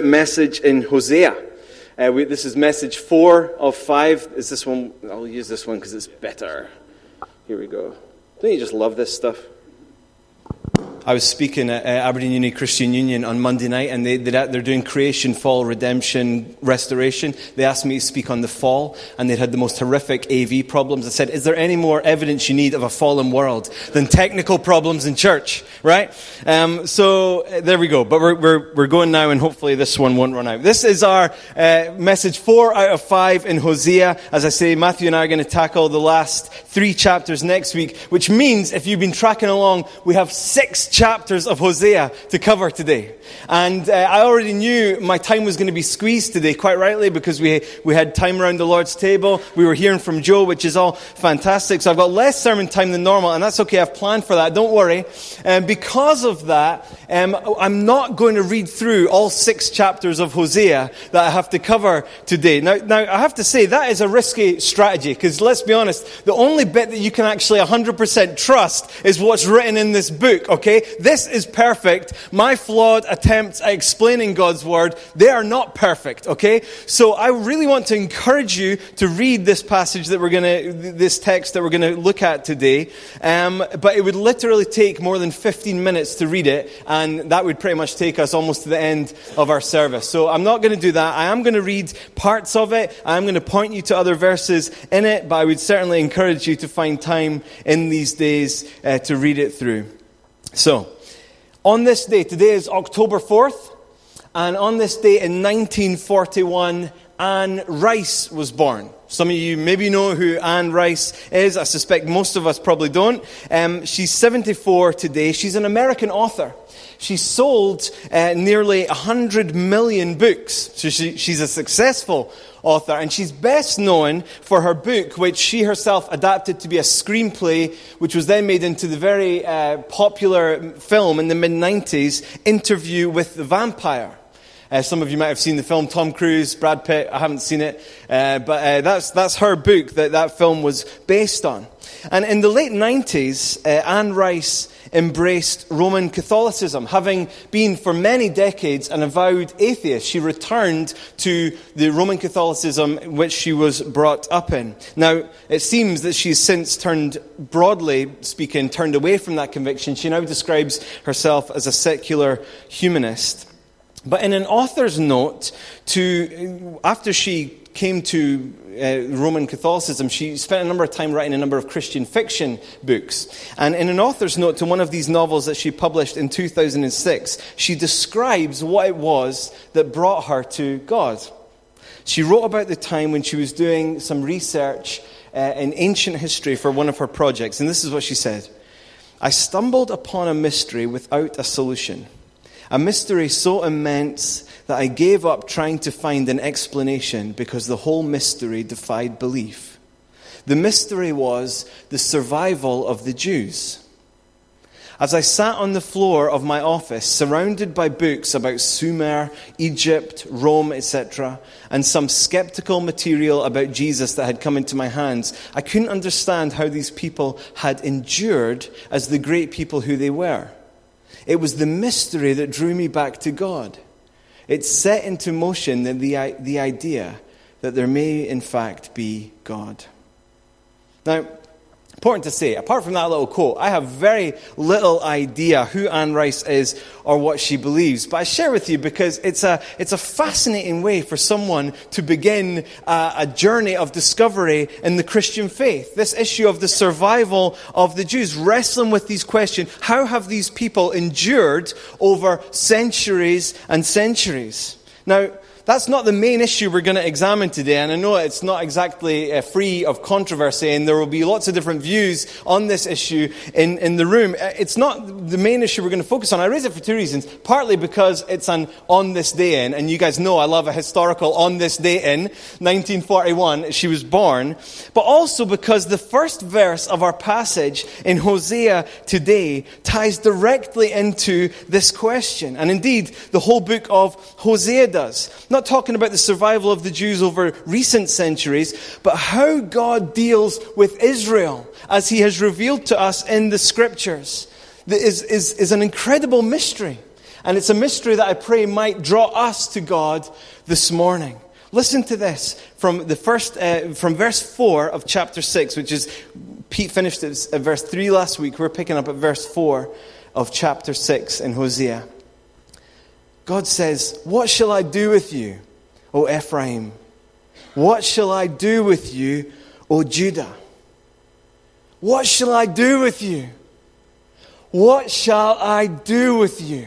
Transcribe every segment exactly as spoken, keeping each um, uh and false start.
message in Hosea. Uh, we, this is message four of five. Is this one? I'll use this one because it's better. Here we go. Don't you just love this stuff? I was speaking at uh, Aberdeen Uni Christian Union on Monday night, and they, they're doing creation, fall, redemption, restoration. They asked me to speak on the fall, and they'd had the most horrific A V problems. I said, is there any more evidence you need of a fallen world than technical problems in church, right? Um, so uh, there we go. But we're, we're, we're going now, and hopefully this one won't run out. This is our uh, message four out of five in Hosea. As I say, Matthew and I are going to tackle the last three chapters next week, which means if you've been tracking along, we have six chapters of Hosea to cover today. And uh, I already knew my time was going to be squeezed today, quite rightly, because we we had time around the Lord's table. We were hearing from Joe, which is all fantastic. So I've got less sermon time than normal, and that's okay. I've planned for that. Don't worry. And because of that, um, I'm not going to read through all six chapters of Hosea that I have to cover today. Now, now I have to say, that is a risky strategy, because let's be honest, the only bit that you can actually one hundred percent trust is what's written in this book, okay? This is perfect. My flawed attempts at explaining God's word, they are not perfect, okay? So I really want to encourage you to read this passage that we're going to, this text that we're going to look at today. Um, but it would literally take more than fifteen minutes to read it, and that would pretty much take us almost to the end of our service. So I'm not going to do that. I am going to read parts of it. I'm going to point you to other verses in it, but I would certainly encourage you to find time in these days uh, to read it through. So, on this day, today is October fourth, and on this day in nineteen forty-one, Anne Rice was born. Some of you maybe know who Anne Rice is. I suspect most of us probably don't. Um, she's seventy-four today. She's an American author. She sold uh, nearly one hundred million books. So she, she's a successful author, and she's best known for her book, which she herself adapted to be a screenplay, which was then made into the very uh, popular film in the mid nineties, Interview with the Vampire. Uh, some of you might have seen the film, Tom Cruise, Brad Pitt. I haven't seen it, uh, but uh, that's that's her book that that film was based on. And in the late nineties, uh, Anne Rice embraced Roman Catholicism. Having been for many decades an avowed atheist, she returned to the Roman Catholicism which she was brought up in. Now, it seems that she's since turned, broadly speaking, turned away from that conviction. She now describes herself as a secular humanist. But in an author's note, to after she came to uh, Roman Catholicism, she spent a number of time writing a number of Christian fiction books. And in an author's note to one of these novels that she published in two thousand six, she describes what it was that brought her to God. She wrote about the time when she was doing some research uh, in ancient history for one of her projects. And this is what she said: "I stumbled upon a mystery without a solution. A mystery so immense that I gave up trying to find an explanation because the whole mystery defied belief. The mystery was the survival of the Jews. As I sat on the floor of my office, surrounded by books about Sumer, Egypt, Rome, et cetera, and some skeptical material about Jesus that had come into my hands, I couldn't understand how these people had endured as the great people who they were. It was the mystery that drew me back to God. It set into motion the, the, the idea that there may, in fact, be God." Now, important to say, apart from that little quote, I have very little idea who Anne Rice is or what she believes. But I share with you because it's a it's a fascinating way for someone to begin a, a journey of discovery in the Christian faith. This issue of the survival of the Jews, wrestling with these questions. How have these people endured over centuries and centuries? Now, that's not the main issue we're going to examine today, and I know it's not exactly uh, free of controversy, and there will be lots of different views on this issue in, in the room. It's not the main issue we're going to focus on. I raise it for two reasons. Partly because it's an on this day in, and you guys know I love a historical on this day in, nineteen forty-one, she was born. But also because the first verse of our passage in Hosea today ties directly into this question. And indeed, the whole book of Hosea does. Not talking about the survival of the Jews over recent centuries, but how God deals with Israel as he has revealed to us in the scriptures is, is, is an incredible mystery. And it's a mystery that I pray might draw us to God this morning. Listen to this from the first, uh, from verse four of chapter six, which is, Pete finished at verse three last week. We're picking up at verse four of chapter six in Hosea. God says, "What shall I do with you, O Ephraim? What shall I do with you, O Judah? What shall I do with you? What shall I do with you?"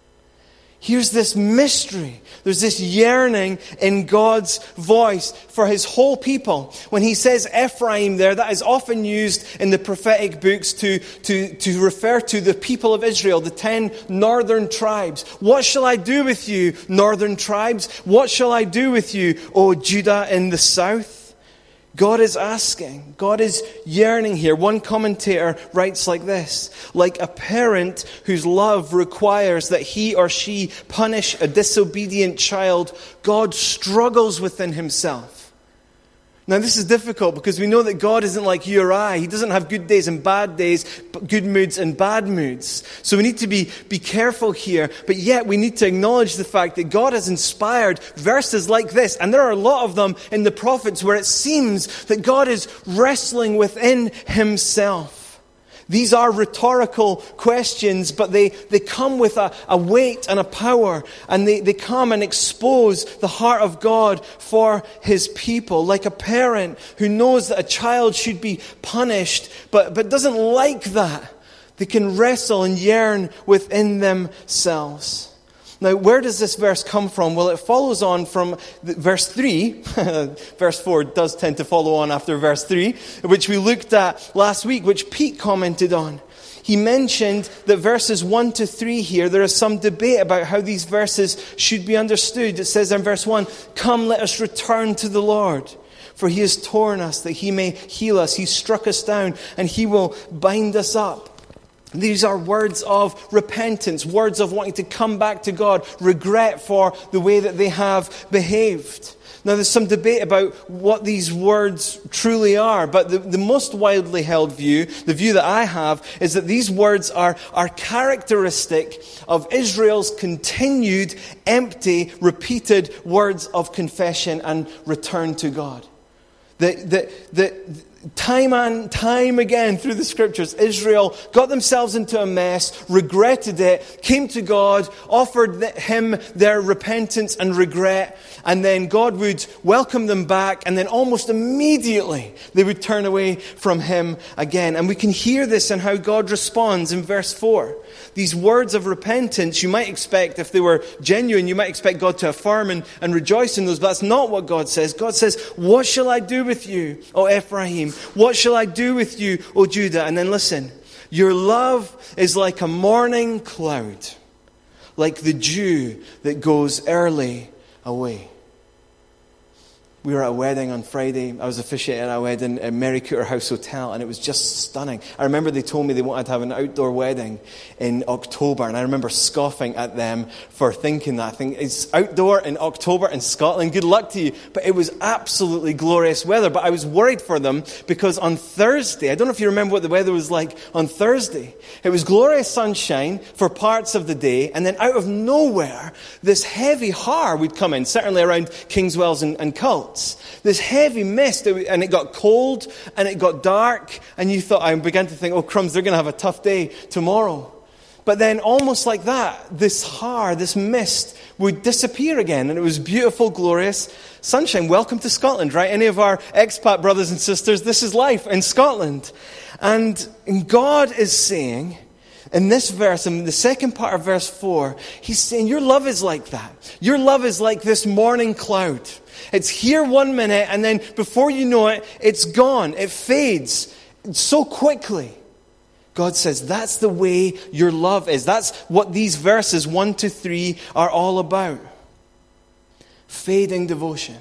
Here's this mystery. There's this yearning in God's voice for his whole people. When he says Ephraim there, that is often used in the prophetic books to, to, to refer to the people of Israel, the ten northern tribes. What shall I do with you, northern tribes? What shall I do with you, O Judah in the south? God is asking, God is yearning here. One commentator writes like this: like a parent whose love requires that he or she punish a disobedient child, God struggles within himself. Now this is difficult because we know that God isn't like you or I. He doesn't have good days and bad days, good moods and bad moods. So we need to be, be careful here. But yet we need to acknowledge the fact that God has inspired verses like this. And there are a lot of them in the prophets where it seems that God is wrestling within himself. These are rhetorical questions, but they, they come with a, a weight and a power, and they, they come and expose the heart of God for his people. Like a parent who knows that a child should be punished, but, but doesn't like that. They can wrestle and yearn within themselves. Now, where does this verse come from? Well, it follows on from verse three. Verse four does tend to follow on after verse three, which we looked at last week, which Pete commented on. He mentioned that verses one to three here, there is some debate about how these verses should be understood. It says in verse one, "Come, let us return to the Lord. For he has torn us, that he may heal us. He struck us down, and he will bind us up." These are words of repentance, words of wanting to come back to God, regret for the way that they have behaved. Now, there's some debate about what these words truly are, but the, the most widely held view, the view that I have, is that these words are, are characteristic of Israel's continued, empty, repeated words of confession and return to God. The, the, the, Time and time again through the scriptures, Israel got themselves into a mess, regretted it, came to God, offered him their repentance and regret, and then God would welcome them back, and then almost immediately they would turn away from him again. And we can hear this in how God responds in verse four. These words of repentance, you might expect, if they were genuine, you might expect God to affirm and, and rejoice in those, but that's not what God says. God says, "What shall I do with you, O Ephraim? What shall I do with you, O Judah?" And then listen, "Your love is like a morning cloud, like the dew that goes early away." We were at a wedding on Friday. I was officiating at a wedding at Mary Cooter House Hotel, and it was just stunning. I remember they told me they wanted to have an outdoor wedding in October, and I remember scoffing at them for thinking that. I think it's outdoor in October in Scotland. Good luck to you. But it was absolutely glorious weather. But I was worried for them because on Thursday, I don't know if you remember what the weather was like on Thursday. It was glorious sunshine for parts of the day, and then out of nowhere, this heavy har would come in, certainly around Kingswells and, and Cults. This heavy mist, and it got cold, and it got dark, and you thought, I began to think, oh crumbs, they're going to have a tough day tomorrow. But then almost like that, this har, this mist would disappear again, and it was beautiful, glorious sunshine. Welcome to Scotland, right? Any of our expat brothers and sisters, this is life in Scotland. And God is saying, in this verse, in the second part of verse four, he's saying, your love is like that. Your love is like this morning cloud. It's here one minute, and then before you know it, it's gone. It fades so quickly. God says that's the way your love is. That's what these verses one to three are all about. Fading devotion.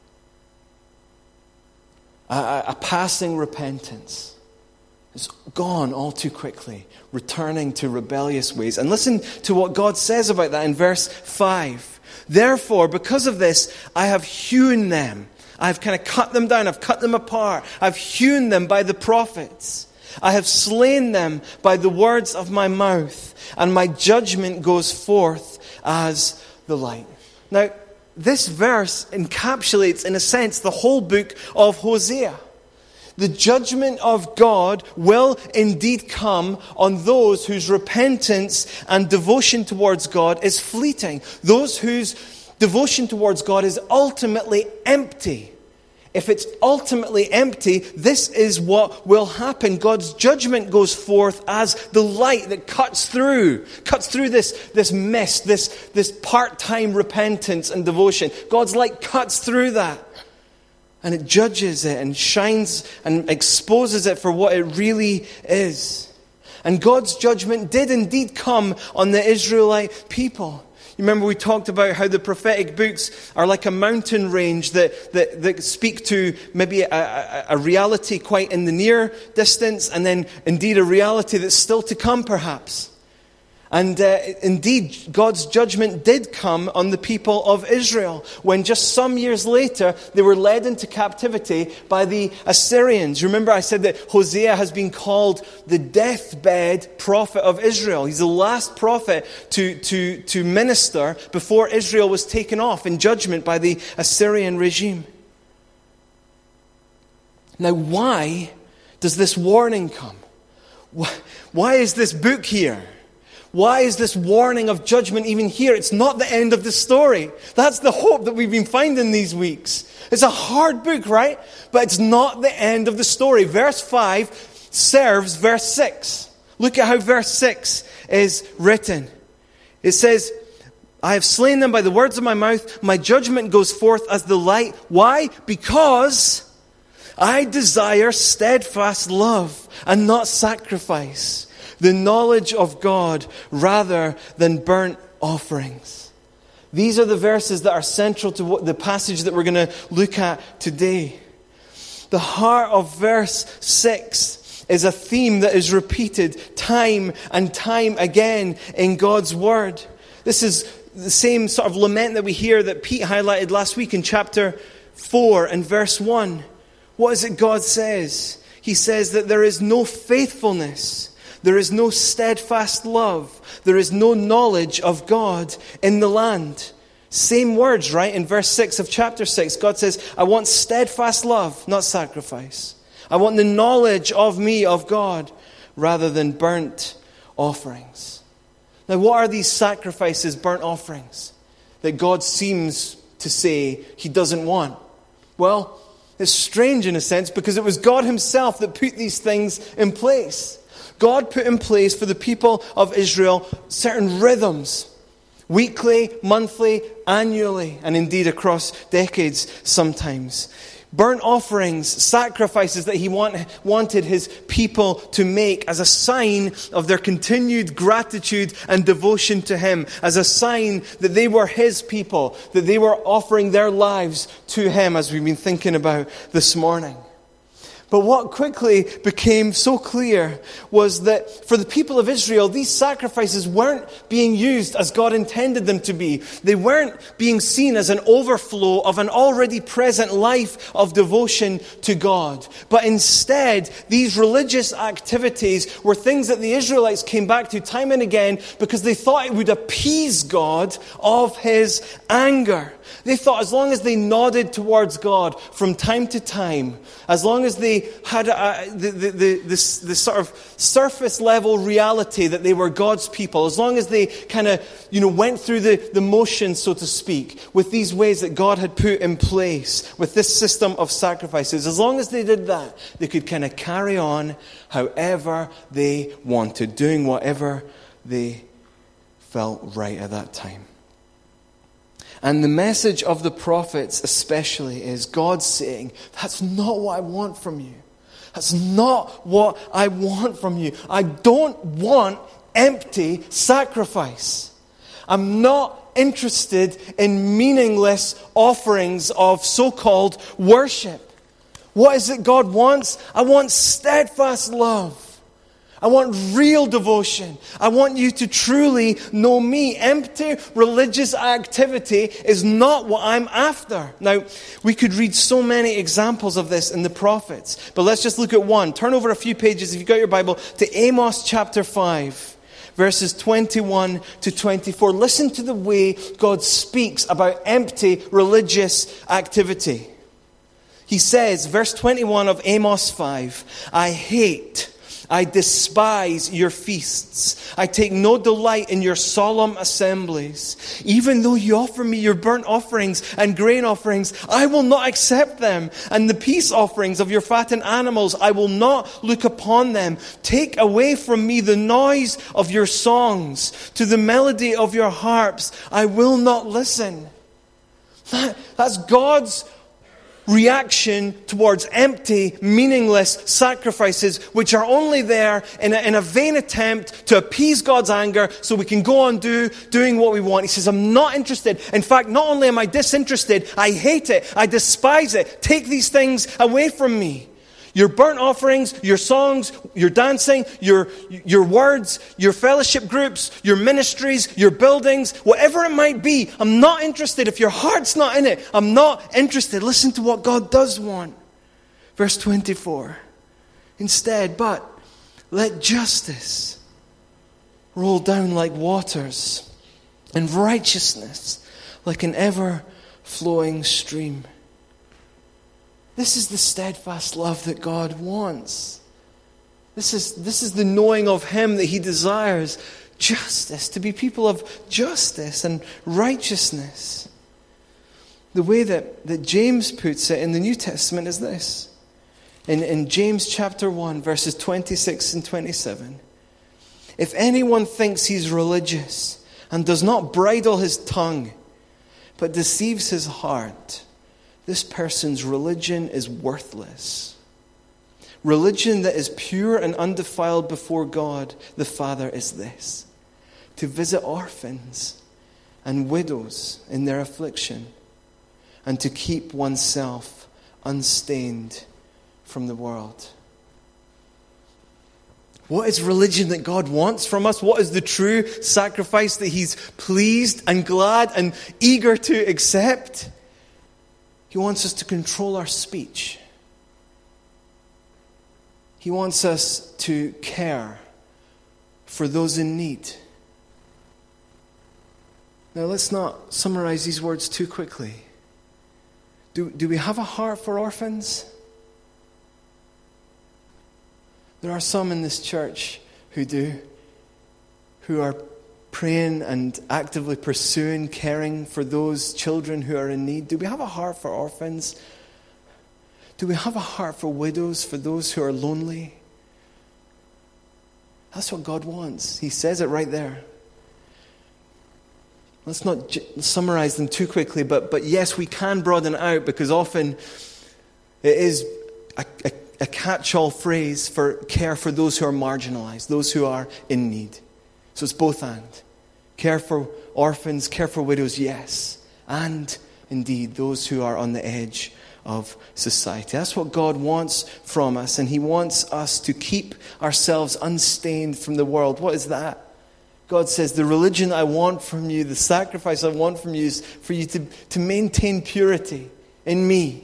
A, a, a passing repentance. It's gone all too quickly. Returning to rebellious ways. And listen to what God says about that in verse five. "Therefore, because of this, I have hewn them." I've kind of cut them down. I've cut them apart. I've hewn them by the prophets. I have slain them by the words of my mouth, and my judgment goes forth as the light. Now, this verse encapsulates, in a sense, the whole book of Hosea. The judgment of God will indeed come on those whose repentance and devotion towards God is fleeting. Those whose devotion towards God is ultimately empty. If it's ultimately empty, this is what will happen. God's judgment goes forth as the light that cuts through, cuts through this, this mist, this, this part-time repentance and devotion. God's light cuts through that. And it judges it and shines and exposes it for what it really is. And God's judgment did indeed come on the Israelite people. You remember we talked about how the prophetic books are like a mountain range that, that, that speak to maybe a, a, a reality quite in the near distance, and then indeed a reality that's still to come perhaps. And uh, indeed, God's judgment did come on the people of Israel when just some years later they were led into captivity by the Assyrians. Remember I said that Hosea has been called the deathbed prophet of Israel. He's the last prophet to, to, to minister before Israel was taken off in judgment by the Assyrian regime. Now, why does this warning come? Why is this book here? Why is this warning of judgment even here? It's not the end of the story. That's the hope that we've been finding these weeks. It's a hard book, right? But it's not the end of the story. Verse five serves verse six. Look at how verse six is written. It says, I have slain them by the words of my mouth. My judgment goes forth as the light. Why? Because I desire steadfast love and not sacrifice, the knowledge of God rather than burnt offerings. These are the verses that are central to what the passage that we're going to look at today. The heart of verse six is a theme that is repeated time and time again in God's Word. This is the same sort of lament that we hear that Pete highlighted last week in chapter four and verse one. What is it God says? He says that there is no faithfulness. There is no steadfast love. There is no knowledge of God in the land. Same words, right? In verse six of chapter six, God says, I want steadfast love, not sacrifice. I want the knowledge of me, of God, rather than burnt offerings. Now, what are these sacrifices, burnt offerings, that God seems to say He doesn't want? Well, it's strange in a sense because it was God Himself that put these things in place. God put in place for the people of Israel certain rhythms, weekly, monthly, annually, and indeed across decades sometimes. Burnt offerings, sacrifices that He want, wanted His people to make as a sign of their continued gratitude and devotion to Him, as a sign that they were His people, that they were offering their lives to Him, as we've been thinking about this morning. But what quickly became so clear was that for the people of Israel, these sacrifices weren't being used as God intended them to be. They weren't being seen as an overflow of an already present life of devotion to God. But instead, these religious activities were things that the Israelites came back to time and again because they thought it would appease God of His anger. They thought as long as they nodded towards God from time to time, as long as they had a, the, the, the, this, this sort of surface level reality that they were God's people, as long as they kind of, you know, went through the, the motions, so to speak, with these ways that God had put in place, with this system of sacrifices, as long as they did that, they could kind of carry on however they wanted, doing whatever they felt right at that time. And the message of the prophets especially is God saying, that's not what I want from you. That's not what I want from you. I don't want empty sacrifice. I'm not interested in meaningless offerings of so-called worship. What is it God wants? I want steadfast love. I want real devotion. I want you to truly know me. Empty religious activity is not what I'm after. Now, we could read so many examples of this in the prophets, but let's just look at one. Turn over a few pages, if you've got your Bible, to Amos chapter five, verses twenty-one to twenty-four. Listen to the way God speaks about empty religious activity. He says, verse twenty-one of Amos five, I hate I despise your feasts. I take no delight in your solemn assemblies. Even though you offer me your burnt offerings and grain offerings, I will not accept them. And the peace offerings of your fattened animals, I will not look upon them. Take away from me the noise of your songs. To the melody of your harps, I will not listen. That, that's God's reaction towards empty, meaningless sacrifices, which are only there in a, in a vain attempt to appease God's anger so we can go on do, doing what we want. He says, I'm not interested. In fact, not only am I disinterested, I hate it. I despise it. Take these things away from me. Your burnt offerings, your songs, your dancing, your, your words, your fellowship groups, your ministries, your buildings, whatever it might be, I'm not interested. If your heart's not in it, I'm not interested. Listen to what God does want. Verse twenty-four. Instead, but let justice roll down like waters, and righteousness like an ever-flowing stream. This is the steadfast love that God wants. This is, this is the knowing of Him that He desires. Justice, to be people of justice and righteousness. The way that, that James puts it in the New Testament is this. In, in James chapter one, verses twenty-six and twenty-seven. If anyone thinks he's religious and does not bridle his tongue, but deceives his heart, this person's religion is worthless. Religion that is pure and undefiled before God the Father is this: to visit orphans and widows in their affliction, and to keep oneself unstained from the world. What is religion that God wants from us? What is the true sacrifice that He's pleased and glad and eager to accept? He wants us to control our speech. He wants us to care for those in need. Now, let's not summarize these words too quickly. Do, do we have a heart for orphans? There are some in this church who do, who are praying and actively pursuing caring for those children who are in need. Do we have a heart for orphans? Do we have a heart for widows, for those who are lonely? That's what God wants. He says it right there. Let's not j- summarize them too quickly, but, but yes, we can broaden it out, because often it is a, a, a catch-all phrase for care for those who are marginalized, those who are in need. So it's both and. Care for orphans, care for widows, yes. And indeed, those who are on the edge of society. That's what God wants from us. And He wants us to keep ourselves unstained from the world. What is that? God says, the religion I want from you, the sacrifice I want from you is for you to, to maintain purity in me.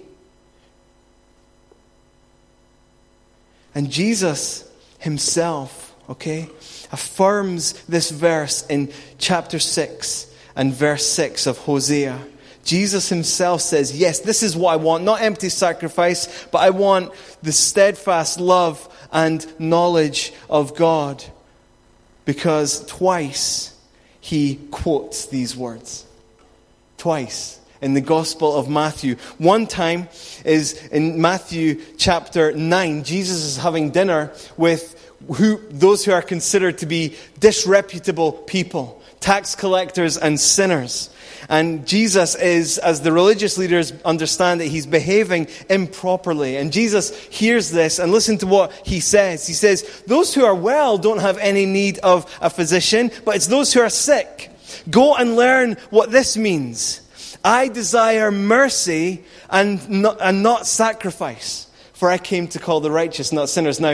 And Jesus Himself, okay, affirms this verse in chapter six and verse six of Hosea. Jesus Himself says, yes, this is what I want, not empty sacrifice, but I want the steadfast love and knowledge of God. Because twice He quotes these words. Twice in the Gospel of Matthew. One time is in Matthew chapter nine. Jesus is having dinner with who those who are considered to be disreputable people, tax collectors and sinners. And Jesus is, as the religious leaders understand it, He's behaving improperly. And Jesus hears this, and listen to what He says. He says, those who are well don't have any need of a physician, but it's those who are sick. Go and learn what this means. I desire mercy and not, and not sacrifice, for I came to call the righteous, not sinners. Now,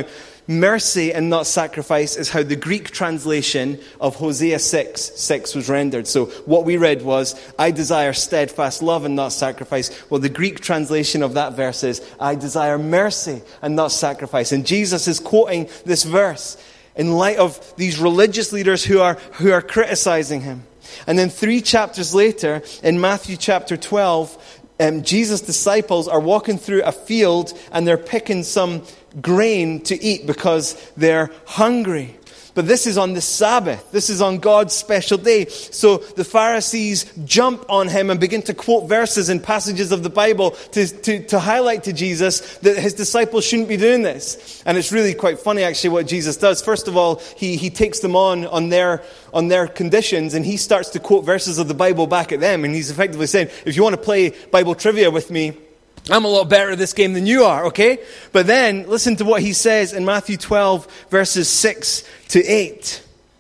mercy and not sacrifice is how the Greek translation of Hosea six six was rendered. So what we read was, I desire steadfast love and not sacrifice. Well, the Greek translation of that verse is, I desire mercy and not sacrifice. And Jesus is quoting this verse in light of these religious leaders who are, who are criticizing him. And then three chapters later, in Matthew chapter twelve, um, Jesus' disciples are walking through a field and they're picking some grain to eat because they're hungry. But this is on the Sabbath. This is on God's special day. So the Pharisees jump on him and begin to quote verses and passages of the Bible to, to, to highlight to Jesus that his disciples shouldn't be doing this. And it's really quite funny actually what Jesus does. First of all, he, he takes them on on their, on their conditions and he starts to quote verses of the Bible back at them. And he's effectively saying, if you want to play Bible trivia with me, I'm a lot better at this game than you are, okay? But then, listen to what he says in Matthew twelve, verses six to eight.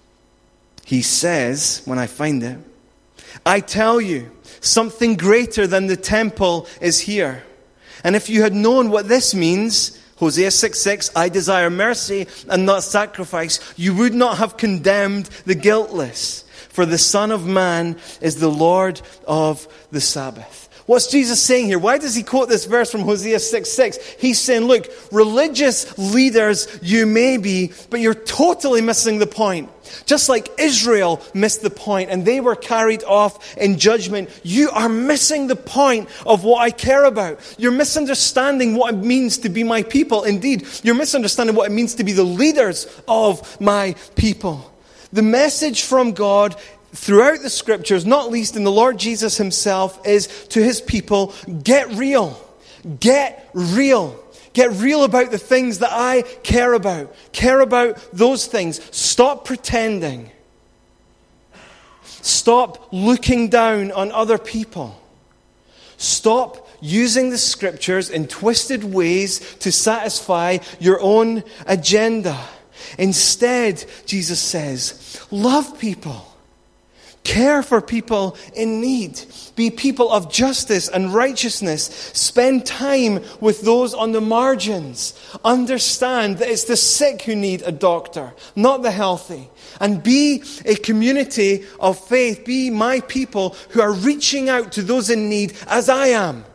He says, when I find it, I tell you, something greater than the temple is here. And if you had known what this means, Hosea six six, I desire mercy and not sacrifice, you would not have condemned the guiltless. For the Son of Man is the Lord of the Sabbath. What's Jesus saying here? Why does he quote this verse from Hosea six six? He's saying, look, religious leaders you may be, but you're totally missing the point. Just like Israel missed the point and they were carried off in judgment, you are missing the point of what I care about. You're misunderstanding what it means to be my people. Indeed, you're misunderstanding what it means to be the leaders of my people. The message from God throughout the scriptures, not least in the Lord Jesus himself, is to his people, get real. Get real. Get real about the things that I care about. Care about those things. Stop pretending. Stop looking down on other people. Stop using the scriptures in twisted ways to satisfy your own agenda. Instead, Jesus says, love people. Care for people in need. Be people of justice and righteousness. Spend time with those on the margins. Understand that it's the sick who need a doctor, not the healthy. And be a community of faith. Be my people who are reaching out to those in need as I am.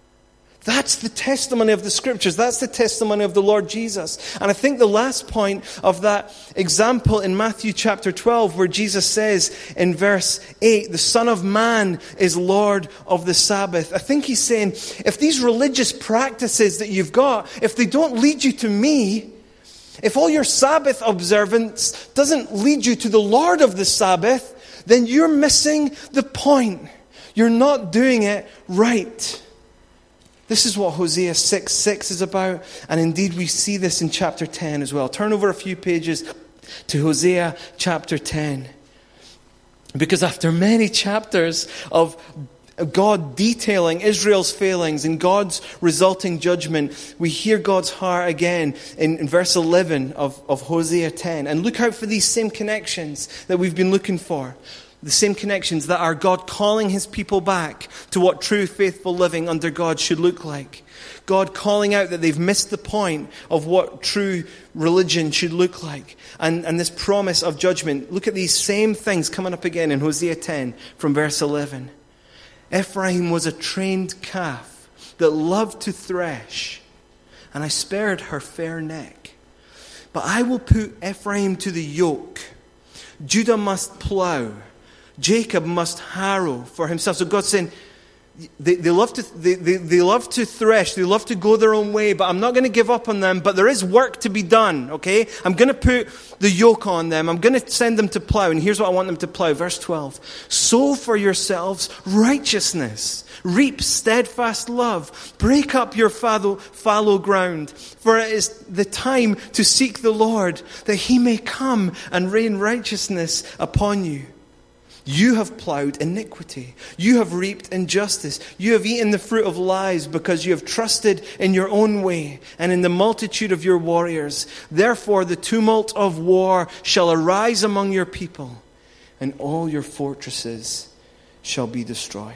That's the testimony of the scriptures. That's the testimony of the Lord Jesus. And I think the last point of that example in Matthew chapter twelve, where Jesus says in verse eight, the Son of Man is Lord of the Sabbath. I think he's saying, if these religious practices that you've got, if they don't lead you to me, if all your Sabbath observance doesn't lead you to the Lord of the Sabbath, then you're missing the point. You're not doing it right. This is what Hosea six six is about. And indeed we see this in chapter ten as well. Turn over a few pages to Hosea chapter ten. Because after many chapters of God detailing Israel's failings and God's resulting judgment, we hear God's heart again in, in verse eleven of, of Hosea ten. And look out for these same connections that we've been looking for. The same connections that are God calling his people back to what true faithful living under God should look like. God calling out that they've missed the point of what true religion should look like. And, and this promise of judgment. Look at these same things coming up again in Hosea ten from verse eleven. Ephraim was a trained calf that loved to thresh, and I spared her fair neck. But I will put Ephraim to the yoke. Judah must plow. Jacob must harrow for himself. So God's saying, they, they, love to, they, they, they love to thresh, they love to go their own way, but I'm not going to give up on them. But there is work to be done, okay? I'm going to put the yoke on them. I'm going to send them to plow. And here's what I want them to plow. Verse twelve. Sow for yourselves righteousness. Reap steadfast love. Break up your fallow, fallow ground. For it is the time to seek the Lord, that he may come and rain righteousness upon you. You have plowed iniquity. You have reaped injustice. You have eaten the fruit of lies because you have trusted in your own way and in the multitude of your warriors. Therefore, the tumult of war shall arise among your people, and all your fortresses shall be destroyed.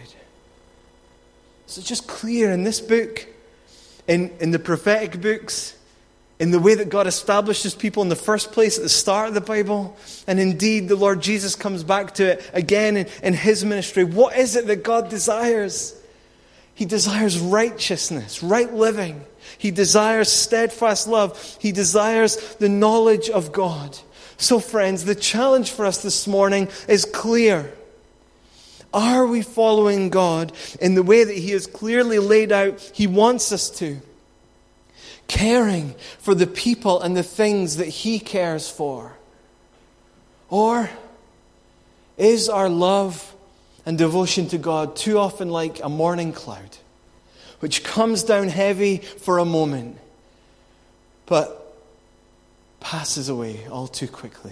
So it's just clear in this book, in, in the prophetic books, in the way that God establishes people in the first place at the start of the Bible. And indeed, the Lord Jesus comes back to it again in, in his ministry. What is it that God desires? He desires righteousness, right living. He desires steadfast love. He desires the knowledge of God. So friends, the challenge for us this morning is clear. Are we following God in the way that he has clearly laid out he wants us to? Caring for the people and the things that he cares for? Or is our love and devotion to God too often like a morning cloud, which comes down heavy for a moment, but passes away all too quickly?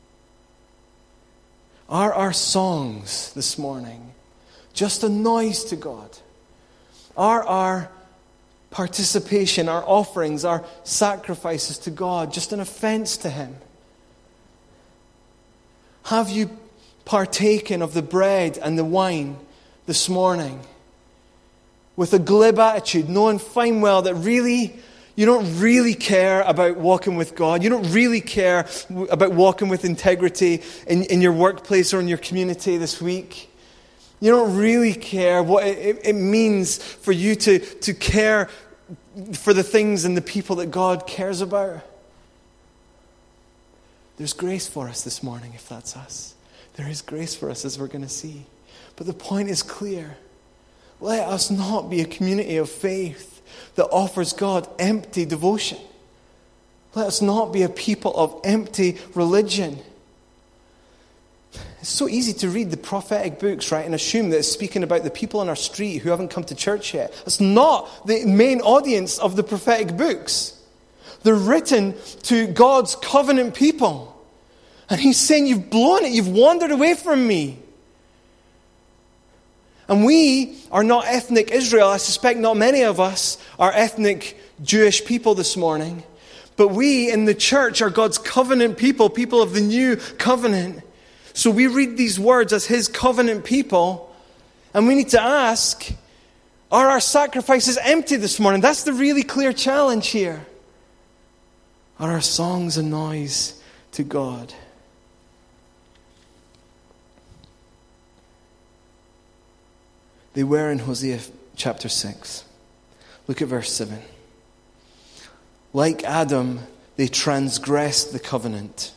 Are our songs this morning just a noise to God? Are our participation, our offerings, our sacrifices to God just an offense to him? Have you partaken of the bread and the wine this morning with a glib attitude, knowing fine well that really you don't really care about walking with God? You don't really care about walking with integrity in, in your workplace or in your community this week? You don't really care what it, it means for you to, to care for the things and the people that God cares about? There's grace for us this morning if that's us. There is grace for us, as we're going to see. But the point is clear. Let us not be a community of faith that offers God empty devotion. Let us not be a people of empty religion. It's so easy to read the prophetic books, right, and assume that it's speaking about the people on our street who haven't come to church yet. That's not the main audience of the prophetic books. They're written to God's covenant people. And he's saying, you've blown it, you've wandered away from me. And we are not ethnic Israel. I suspect not many of us are ethnic Jewish people this morning. But we in the church are God's covenant people, people of the new covenant. So we read these words as his covenant people, and we need to ask, are our sacrifices empty this morning? That's the really clear challenge here. Are our songs a noise to God? They were in Hosea chapter six. Look at verse seven. Like Adam, they transgressed the covenant.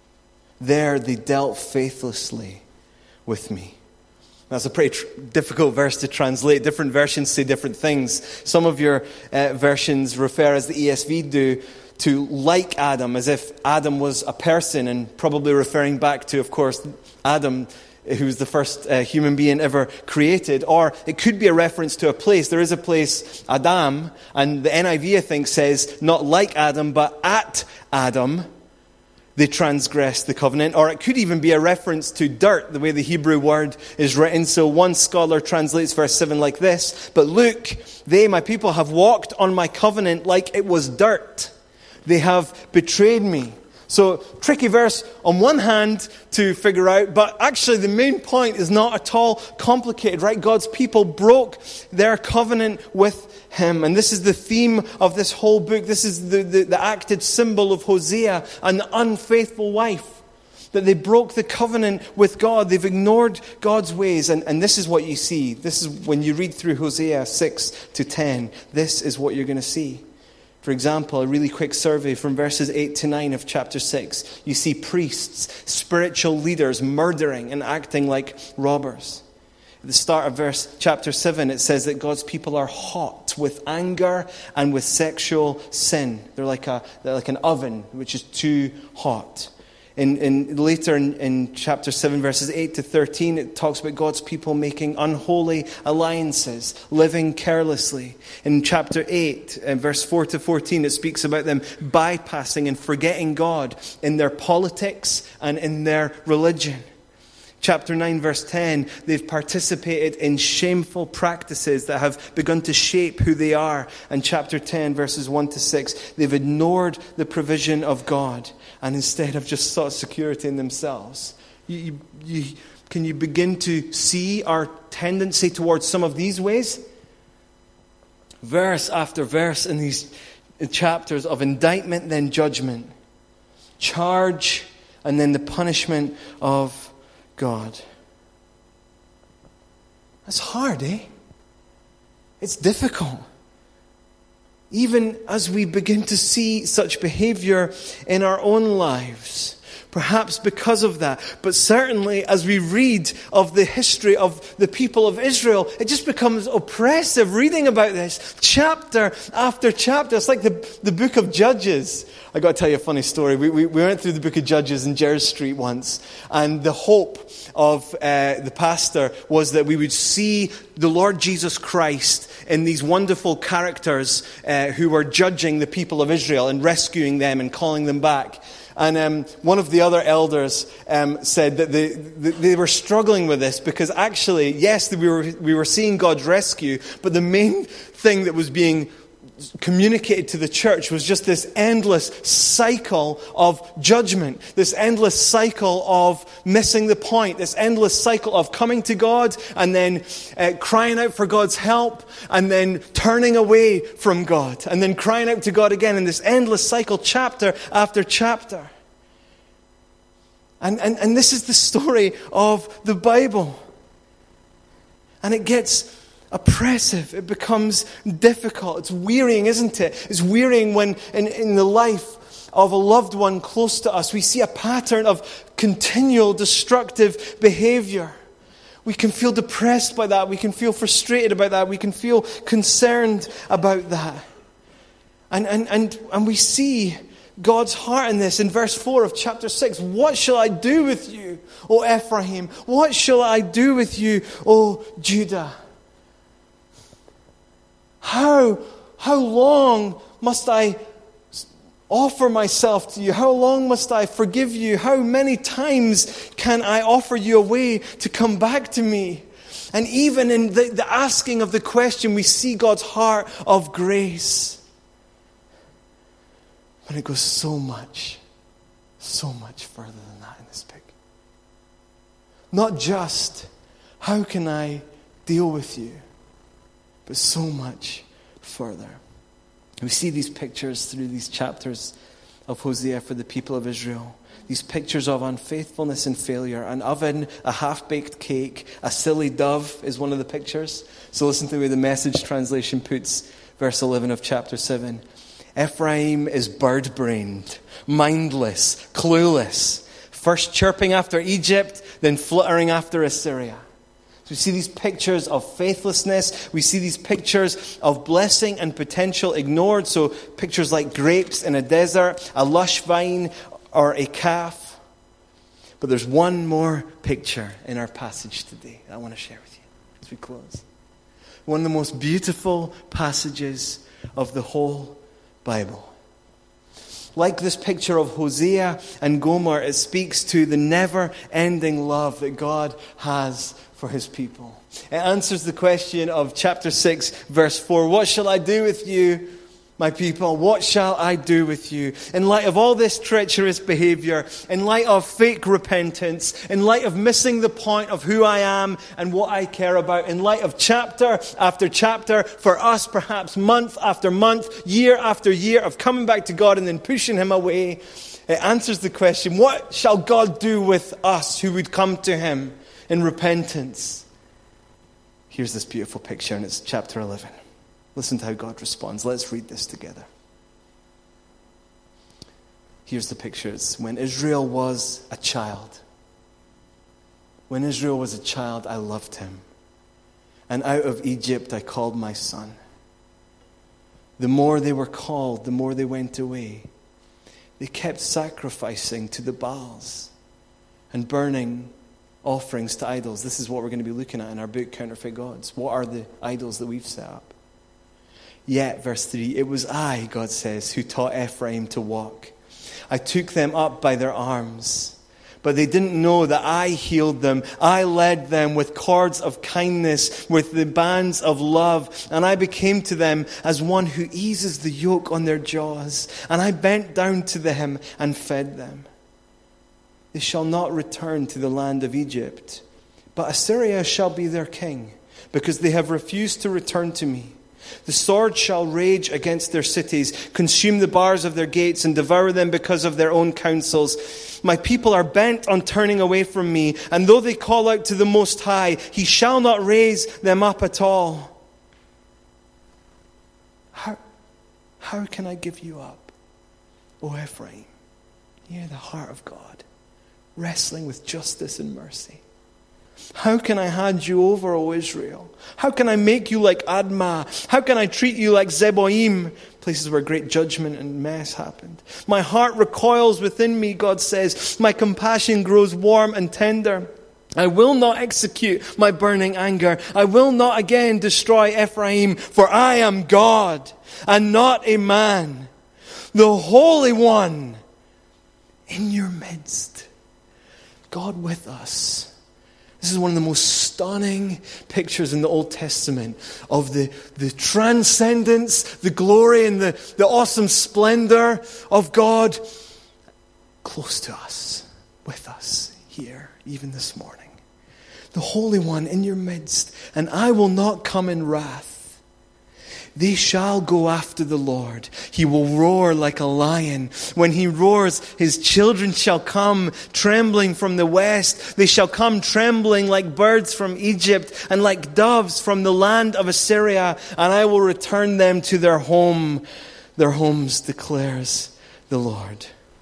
There they dealt faithlessly with me. That's a pretty tr- difficult verse to translate. Different versions say different things. Some of your uh, versions refer, as the E S V do, to like Adam, as if Adam was a person, and probably referring back to, of course, Adam, who was the first uh, human being ever created. Or it could be a reference to a place. There is a place, Adam, and the N I V, I think, says, not like Adam, but at Adam, they transgressed the covenant. Or it could even be a reference to dirt, the way the Hebrew word is written. So one scholar translates verse seven like this: but look, they, my people, have walked on my covenant like it was dirt. They have betrayed me. So, tricky verse on one hand to figure out, but actually the main point is not at all complicated, right? God's people broke their covenant with him. And this is the theme of this whole book. This is the, the, the acted symbol of Hosea, an unfaithful wife. That they broke the covenant with God. They've ignored God's ways. And, and this is what you see. This is when you read through Hosea six to ten. This is what you're going to see. For example, a really quick survey from verses eight to nine of chapter six. You see priests, spiritual leaders, murdering and acting like robbers. At the start of verse chapter seven, it says that God's people are hot with anger and with sexual sin. They're like a they're like an oven which is too hot. In, in later in, in chapter seven, verses eight to thirteen, it talks about God's people making unholy alliances, living carelessly. In chapter eight, and verse four to fourteen, it speaks about them bypassing and forgetting God in their politics and in their religion. Chapter nine, verse ten, they've participated in shameful practices that have begun to shape who they are. And chapter ten, verses one to six, they've ignored the provision of God and instead have just sought security in themselves. You, you, you, can you begin to see our tendency towards some of these ways? Verse after verse in these chapters of indictment, then judgment, charge, and then the punishment of God. That's hard, eh? It's difficult. Even as we begin to see such behavior in our own lives. Perhaps because of that. But certainly as we read of the history of the people of Israel, it just becomes oppressive reading about this. Chapter after chapter. It's like the, the book of Judges. I got to tell you a funny story. We, we, we went through the book of Judges in Jerry Street once. And the hope of uh, the pastor was that we would see the Lord Jesus Christ in these wonderful characters uh, who were judging the people of Israel and rescuing them and calling them back. And um, one of the other elders um, said that they, they were struggling with this because actually, yes, we were we were seeing God's rescue, but the main thing that was being communicated to the church was just this endless cycle of judgment, this endless cycle of missing the point, this endless cycle of coming to God and then uh, crying out for God's help and then turning away from God and then crying out to God again in this endless cycle, chapter after chapter. And, and, and this is the story of the Bible. And it gets oppressive. It becomes difficult. It's wearying, isn't it? It's wearying when in, in the life of a loved one close to us, we see a pattern of continual destructive behavior. We can feel depressed by that. We can feel frustrated about that. We can feel concerned about that. And, and, and, and we see God's heart in this in verse four of chapter six. What shall I do with you, O Ephraim? What shall I do with you, O Judah? How, how long must I offer myself to you? How long must I forgive you? How many times can I offer you a way to come back to me? And even in the, the asking of the question, we see God's heart of grace. But it goes so much, so much further than that in this book. Not just, how can I deal with you? But so much further. We see these pictures through these chapters of Hosea for the people of Israel. These pictures of unfaithfulness and failure. An oven, a half-baked cake, a silly dove is one of the pictures. So listen to the way the Message translation puts verse eleven of chapter seven. Ephraim is bird-brained, mindless, clueless. First chirping after Egypt, then fluttering after Assyria. So we see these pictures of faithlessness. We see these pictures of blessing and potential ignored. So pictures like grapes in a desert, a lush vine, or a calf. But there's one more picture in our passage today that I want to share with you as we close. One of the most beautiful passages of the whole Bible. Like this picture of Hosea and Gomer, it speaks to the never-ending love that God has for his people. It answers the question of chapter six, verse four. What shall I do with you, my people? What shall I do with you? In light of all this treacherous behavior, in light of fake repentance, in light of missing the point of who I am and what I care about, in light of chapter after chapter, for us perhaps month after month, year after year of coming back to God and then pushing him away, it answers the question, what shall God do with us who would come to him in repentance? Here's this beautiful picture, and it's chapter eleven. Listen to how God responds. Let's read this together. Here's the picture. It's when Israel was a child. When Israel was a child, I loved him. And out of Egypt I called my son. The more they were called, the more they went away. They kept sacrificing to the Baals and burning offerings to idols. This is what we're going to be looking at in our book, Counterfeit Gods. What are the idols that we've set up? Yet, verse three, it was I, God says, who taught Ephraim to walk. I took them up by their arms, but they didn't know that I healed them. I led them with cords of kindness, with the bands of love, and I became to them as one who eases the yoke on their jaws, and I bent down to them and fed them. They shall not return to the land of Egypt, but Assyria shall be their king, because they have refused to return to me. The sword shall rage against their cities, consume the bars of their gates, and devour them because of their own counsels. My people are bent on turning away from me, and though they call out to the Most High, he shall not raise them up at all. How, how can I give you up, O Ephraim? Hear the heart of God, wrestling with justice and mercy. How can I hand you over, O Israel? How can I make you like Admah? How can I treat you like Zeboim? Places where great judgment and mess happened. My heart recoils within me, God says. My compassion grows warm and tender. I will not execute my burning anger. I will not again destroy Ephraim, for I am God and not a man, the Holy One in your midst. God with us. This is one of the most stunning pictures in the Old Testament of the, the transcendence, the glory, and the, the awesome splendor of God close to us, with us, here, even this morning. The Holy One in your midst, and I will not come in wrath. They shall go after the Lord. He will roar like a lion. When he roars, his children shall come trembling from the west. They shall come trembling like birds from Egypt and like doves from the land of Assyria. And I will return them to their home. Their homes, declares the Lord.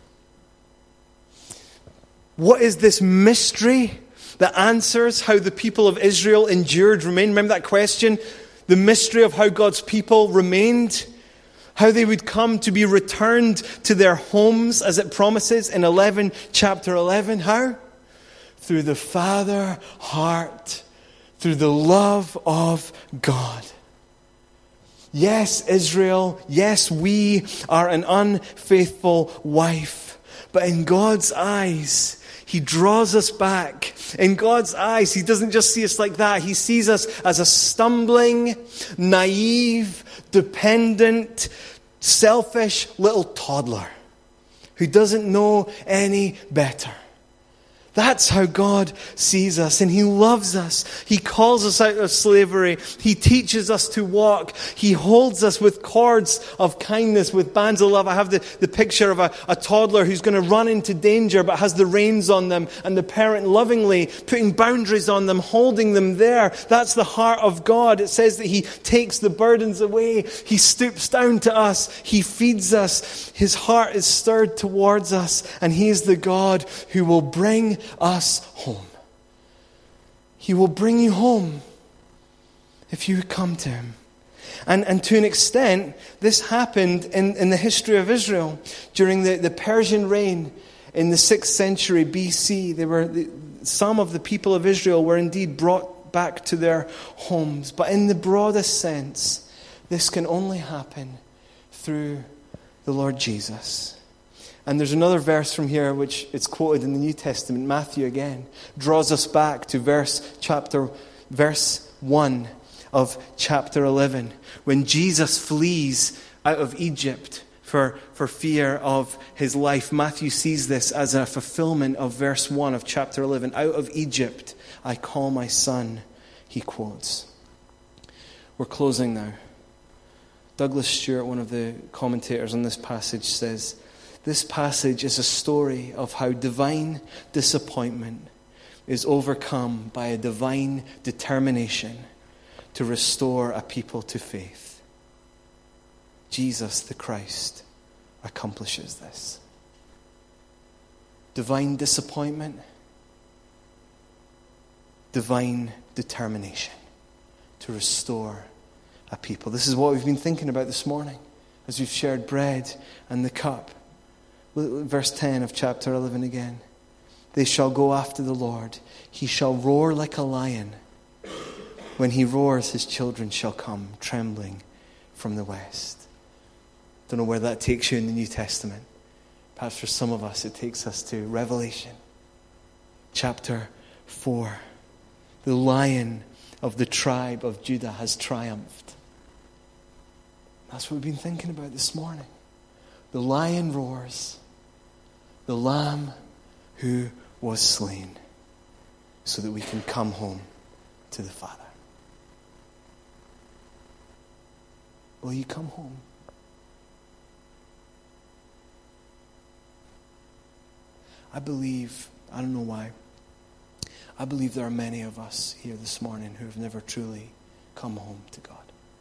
What is this mystery that answers how the people of Israel endured, remained? Remember that question? The mystery of how God's people remained, how they would come to be returned to their homes, as it promises in eleven, chapter eleven. How? Through the Father heart, through the love of God. Yes, Israel, yes, we are an unfaithful wife, but in God's eyes, He draws us back. In God's eyes, He doesn't just see us like that. He sees us as a stumbling, naive, dependent, selfish little toddler who doesn't know any better. That's how God sees us, and He loves us. He calls us out of slavery. He teaches us to walk. He holds us with cords of kindness, with bands of love. I have the, the picture of a, a toddler who's going to run into danger but has the reins on them, and the parent lovingly putting boundaries on them, holding them there. That's the heart of God. It says that He takes the burdens away. He stoops down to us. He feeds us. His heart is stirred towards us, and He is the God who will bring us home. He will bring you home if you come to Him. And, and to an extent, this happened in, in the history of Israel. During the, the Persian reign in the sixth century B C, they were, the, some of the people of Israel were indeed brought back to their homes. But in the broadest sense, this can only happen through the Lord Jesus. And there's another verse from here which it's quoted in the New Testament. Matthew again draws us back to verse chapter verse one of chapter eleven, when Jesus flees out of Egypt for, for fear of his life. Matthew sees this as a fulfillment of verse one of chapter eleven. Out of Egypt I call my son, he quotes. We're closing now. Douglas Stewart, one of the commentators on this passage, says, this passage is a story of how divine disappointment is overcome by a divine determination to restore a people to faith. Jesus the Christ accomplishes this. Divine disappointment, divine determination to restore a people. This is what we've been thinking about this morning as we've shared bread and the cup. Verse ten of chapter eleven again. They shall go after the Lord. He shall roar like a lion. When he roars, his children shall come trembling from the west. Don't know where that takes you in the New Testament. Perhaps for some of us it takes us to Revelation. Chapter four. The Lion of the tribe of Judah has triumphed. That's what we've been thinking about this morning. The lion roars. The Lamb who was slain, so that we can come home to the Father. Will you come home? I believe, I don't know why, I believe there are many of us here this morning who have never truly come home to God.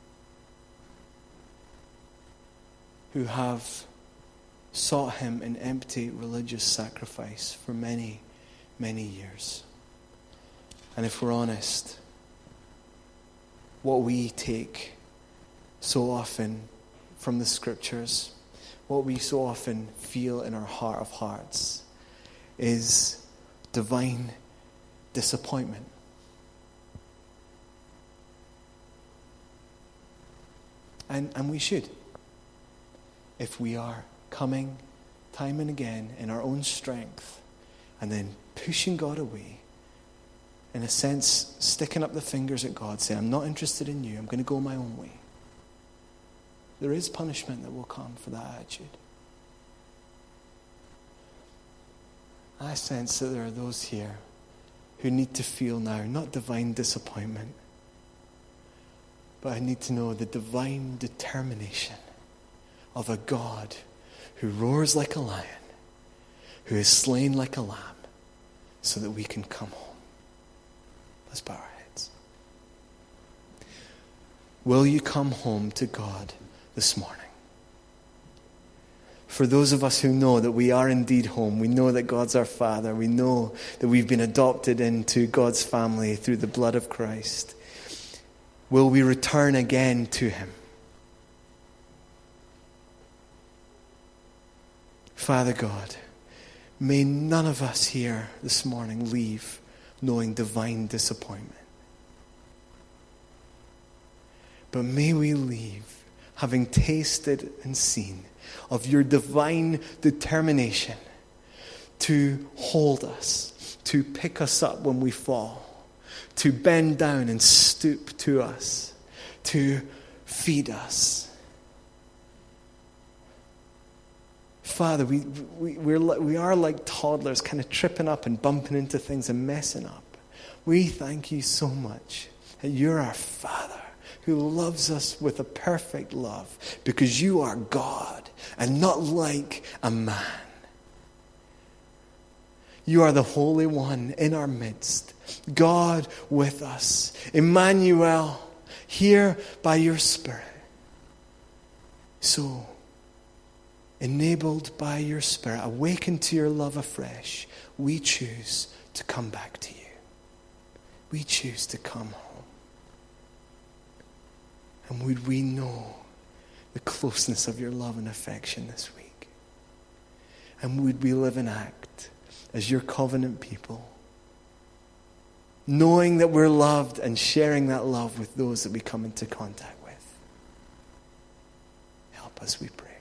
Who have sought him in empty religious sacrifice for many, many years. And if we're honest, what we take so often from the scriptures, what we so often feel in our heart of hearts, is divine disappointment. And, and we should. If we are coming time and again in our own strength and then pushing God away, in a sense, sticking up the fingers at God, saying, I'm not interested in you, I'm going to go my own way. There is punishment that will come for that attitude. I sense that there are those here who need to feel now, not divine disappointment, but I need to know the divine determination of a God who roars like a lion, who is slain like a lamb, so that we can come home. Let's bow our heads. Will you come home to God this morning? For those of us who know that we are indeed home, we know that God's our Father, we know that we've been adopted into God's family through the blood of Christ, will we return again to him? Father God, may none of us here this morning leave knowing divine disappointment. But may we leave having tasted and seen of your divine determination to hold us, to pick us up when we fall, to bend down and stoop to us, to feed us. Father, we, we, we're, we are like toddlers, kind of tripping up and bumping into things and messing up. We thank you so much that you're our Father who loves us with a perfect love because you are God and not like a man. You are the Holy One in our midst, God with us, Emmanuel, here by your Spirit. So, enabled by your Spirit, awakened to your love afresh, we choose to come back to you. We choose to come home. And would we know the closeness of your love and affection this week? And would we live and act as your covenant people, knowing that we're loved and sharing that love with those that we come into contact with? Help us, we pray.